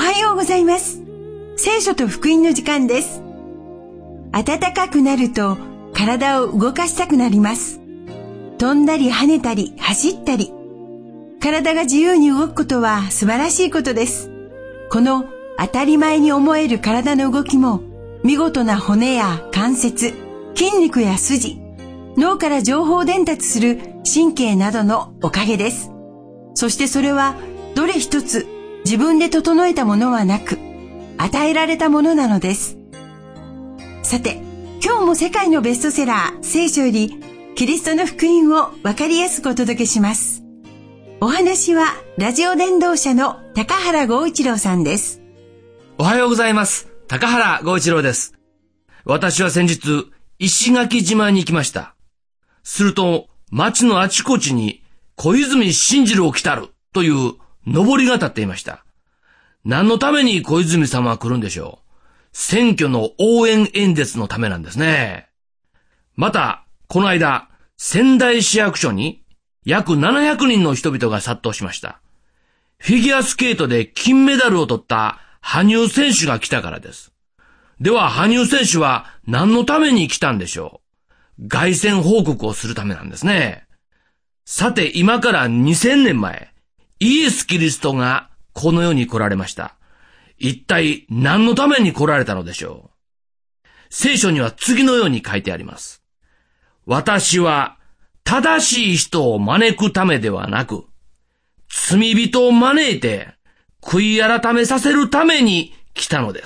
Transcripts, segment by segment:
はようございます。聖書と福音の時間です。暖かくなると体を動かしたくなります。飛んだり跳ねたり走ったり。体が自由に動くことは素晴らしいことです。この当たり前に思える体の動きも見事な骨や関節、筋肉や筋、脳から情報伝達する神経などのおかげです。そしてそれはどれ一つ自分で整えたものはなく、与えられたものなのです。さて、今日も世界のベストセラー聖書よりキリストの福音をわかりやすくお届けします。お話はラジオ伝道者の高原剛一郎さんです。 おはようございます。高原剛一郎です。私は先日石垣島に行きました。すると町のあちこちに小泉進次郎来たるという上りが立っていました。何のために小泉様は来るんでしょう。選挙の応援演説のためなんですね。またこの間仙台市役所に約700人の人々が殺到しました。フィギュアスケートで金メダルを取った羽生選手が来たからです。では羽生選手は何のために来たんでしょう。凱旋報告をするためなんですね。さて今から2000年前、イエス・キリストがこの世に来られました。一体何のために来られたのでしょう。聖書には次のように書いてあります。私は正しい人を招くためではなく、罪人を招いて悔い改めさせるために来たのです。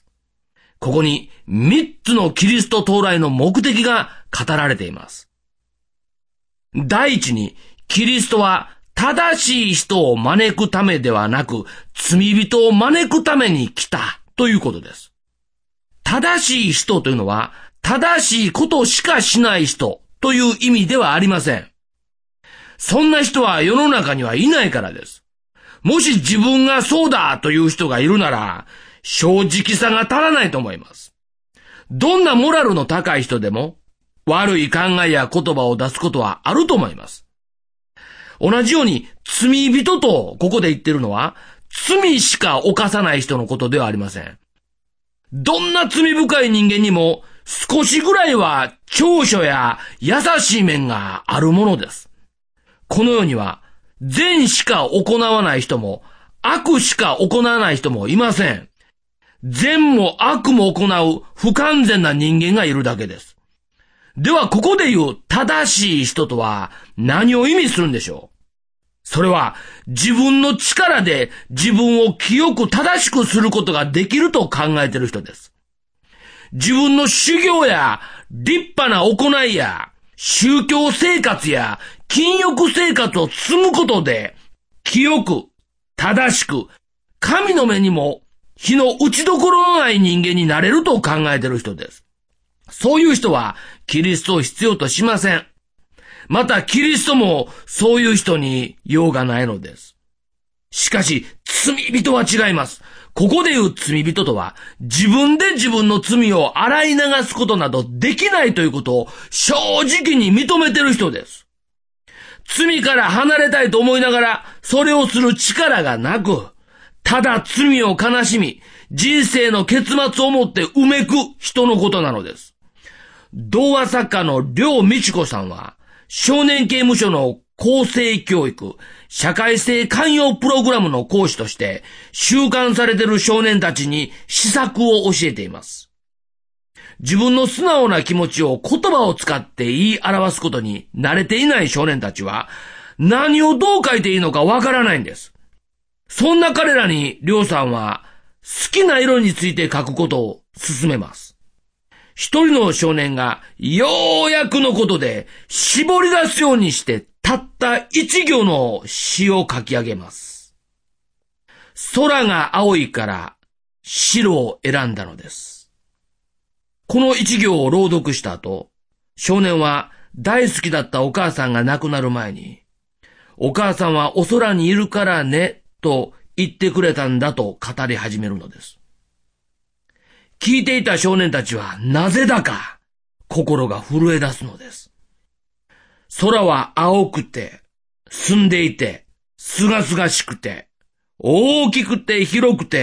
ここに3つのキリスト到来の目的が語られています。第一に、キリストは正しい人を招くためではなく、罪人を招くために来たということです。正しい人というのは、正しいことしかしない人という意味ではありません。そんな人は世の中にはいないからです。もし自分がそうだという人がいるなら、正直さが足らないと思います。どんなモラルの高い人でも、悪い考えや言葉を出すことはあると思います。同じように罪人とここで言ってるのは罪しか犯さない人のことではありません。どんな罪深い人間にも少しぐらいは長所や優しい面があるものです。この世には善しか行わない人も悪しか行わない人もいません。善も悪も行う不完全な人間がいるだけです。ではここで言う正しい人とは何を意味するんでしょう。それは自分の力で自分を清く正しくすることができると考えている人です。自分の修行や立派な行いや宗教生活や禁欲生活を積むことで清く正しく神の目にも火の打ちどころのない人間になれると考えている人です。そういう人はキリストを必要としません。またキリストもそういう人に用がないのです。しかし罪人は違います。ここで言う罪人とは自分で自分の罪を洗い流すことなどできないということを正直に認めている人です。罪から離れたいと思いながらそれをする力がなく、ただ罪を悲しみ人生の結末をもってうめく人のことなのです。童話作家の梁美智子さんは少年刑務所の更生教育、社会性寛容プログラムの講師として収監されている少年たちに施策を教えています。自分の素直な気持ちを言葉を使って言い表すことに慣れていない少年たちは何をどう書いていいのかわからないんです。そんな彼らに梁さんは好きな色について書くことを勧めます。一人の少年がようやくのことで絞り出すようにしてたった一行の詩を書き上げます。空が青いから白を選んだのです。この一行を朗読した後、少年は大好きだったお母さんが亡くなる前に、お母さんはお空にいるからねと言ってくれたんだと語り始めるのです。聞いていた少年たちはなぜだか心が震え出すのです。空は青くて、澄んでいて、すがすがしくて、大きくて広くて、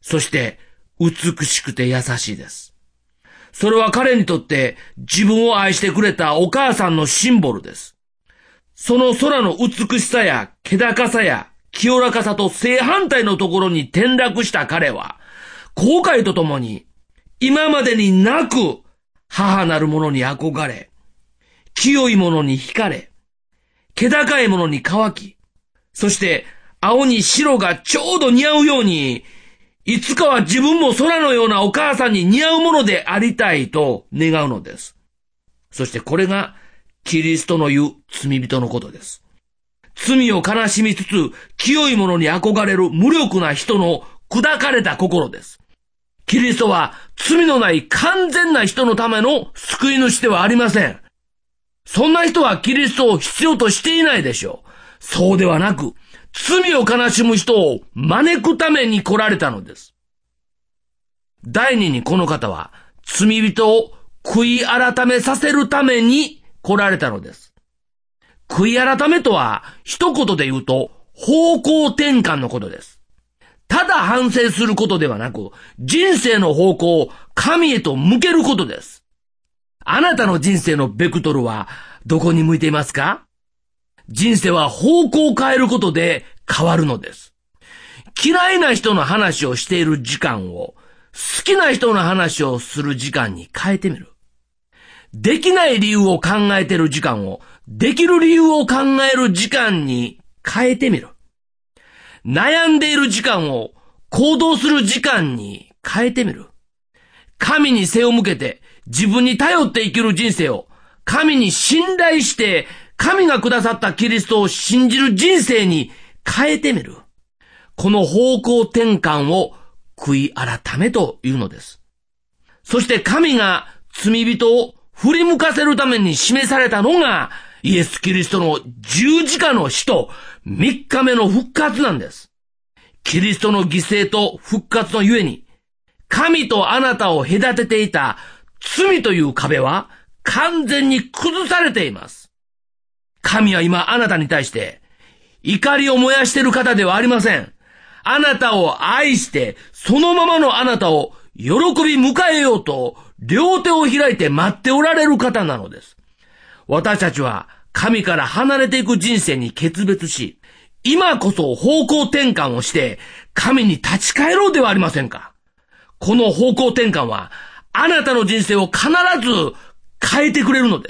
そして美しくて優しいです。それは彼にとって自分を愛してくれたお母さんのシンボルです。その空の美しさや気高さや清らかさと正反対のところに転落した彼は、後悔とともに今までになく母なるものに憧れ、清いものに惹かれ、気高いものに乾き、そして青に白がちょうど似合うように、いつかは自分も空のようなお母さんに似合うものでありたいと願うのです。そしてこれがキリストの言う罪人のことです。罪を悲しみつつ清いものに憧れる無力な人の砕かれた心です。キリストは罪のない完全な人のための救い主ではありません。そんな人はキリストを必要としていないでしょう。そうではなく、罪を悲しむ人を招くために来られたのです。第二にこの方は罪人を悔い改めさせるために来られたのです。悔い改めとは一言で言うと方向転換のことです。ただ反省することではなく、人生の方向を神へと向けることです。あなたの人生のベクトルはどこに向いていますか？人生は方向を変えることで変わるのです。嫌いな人の話をしている時間を好きな人の話をする時間に変えてみる。できない理由を考えている時間をできる理由を考える時間に変えてみる。悩んでいる時間を行動する時間に変えてみる。神に背を向けて自分に頼って生きる人生を神に信頼して神がくださったキリストを信じる人生に変えてみる。この方向転換を悔い改めというのです。そして神が罪人を振り向かせるために示されたのがイエス・キリストの十字架の死と3日目の復活なんです。キリストの犠牲と復活のゆえに、神とあなたを隔てていた罪という壁は完全に崩されています。神は今あなたに対して怒りを燃やしている方ではありません。あなたを愛してそのままのあなたを喜び迎えようと両手を開いて待っておられる方なのです。私たちは神から離れていく人生に決別し、今こそ方向転換をして神に立ち返ろうではありませんか。この方向転換はあなたの人生を必ず変えてくれるのです。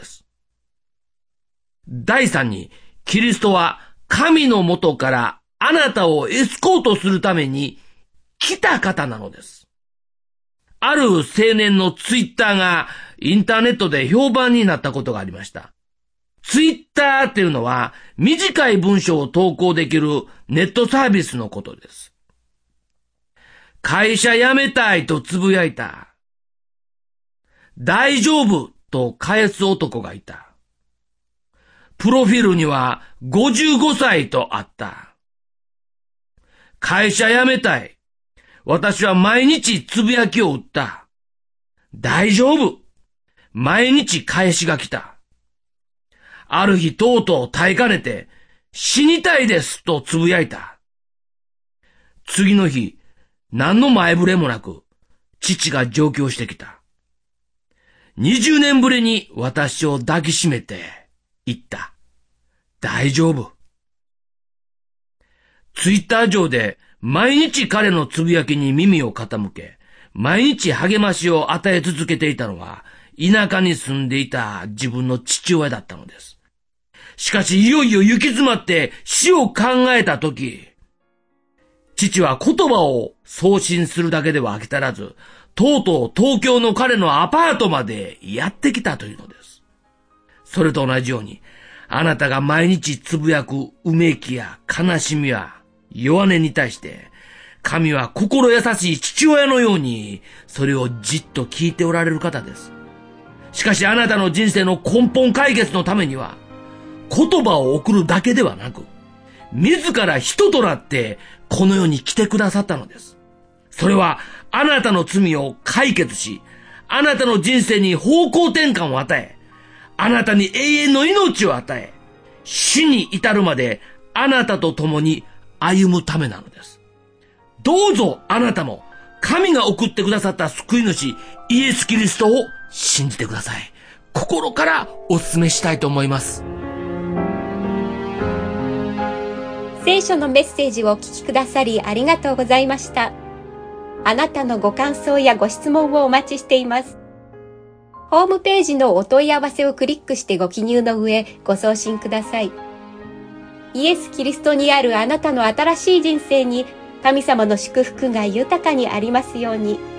第三に、キリストは神の元からあなたをエスコートするために来た方なのです。ある青年のツイッターがインターネットで評判になったことがありました。ツイッターっていうのは短い文章を投稿できるネットサービスのことです。会社辞めたいとつぶやいた。大丈夫と返す男がいた。プロフィールには55歳とあった。会社辞めたい。私は毎日つぶやきを打った。大丈夫。毎日返しが来た。ある日とうとう耐えかねて死にたいですとつぶやいた。次の日、何の前触れもなく父が上京してきた。20年ぶりに私を抱きしめて言った。大丈夫。ツイッター上で毎日彼のつぶやきに耳を傾け、毎日励ましを与え続けていたのは、田舎に住んでいた自分の父親だったのです。しかしいよいよ行き詰まって死を考えたとき、父は言葉を送信するだけでは飽き足らず、とうとう東京の彼のアパートまでやってきたというのです。それと同じように、あなたが毎日つぶやくうめきや悲しみや弱音に対して、神は心優しい父親のように、それをじっと聞いておられる方です。しかしあなたの人生の根本解決のためには、言葉を送るだけではなく、自ら人となってこの世に来てくださったのです。それはあなたの罪を解決し、あなたの人生に方向転換を与え、あなたに永遠の命を与え、死に至るまであなたと共に歩むためなのです。どうぞあなたも神が送ってくださった救い主、イエス・キリストを信じてください。心からお勧めしたいと思います。 聖書のメッセージをお聞きくださりありがとうございました。あなたのご感想やご質問をお待ちしています。ホームページのお問い合わせをクリックしてご記入の上、ご送信ください。イエス・キリストにあるあなたの新しい人生に、神様の祝福が豊かにありますように。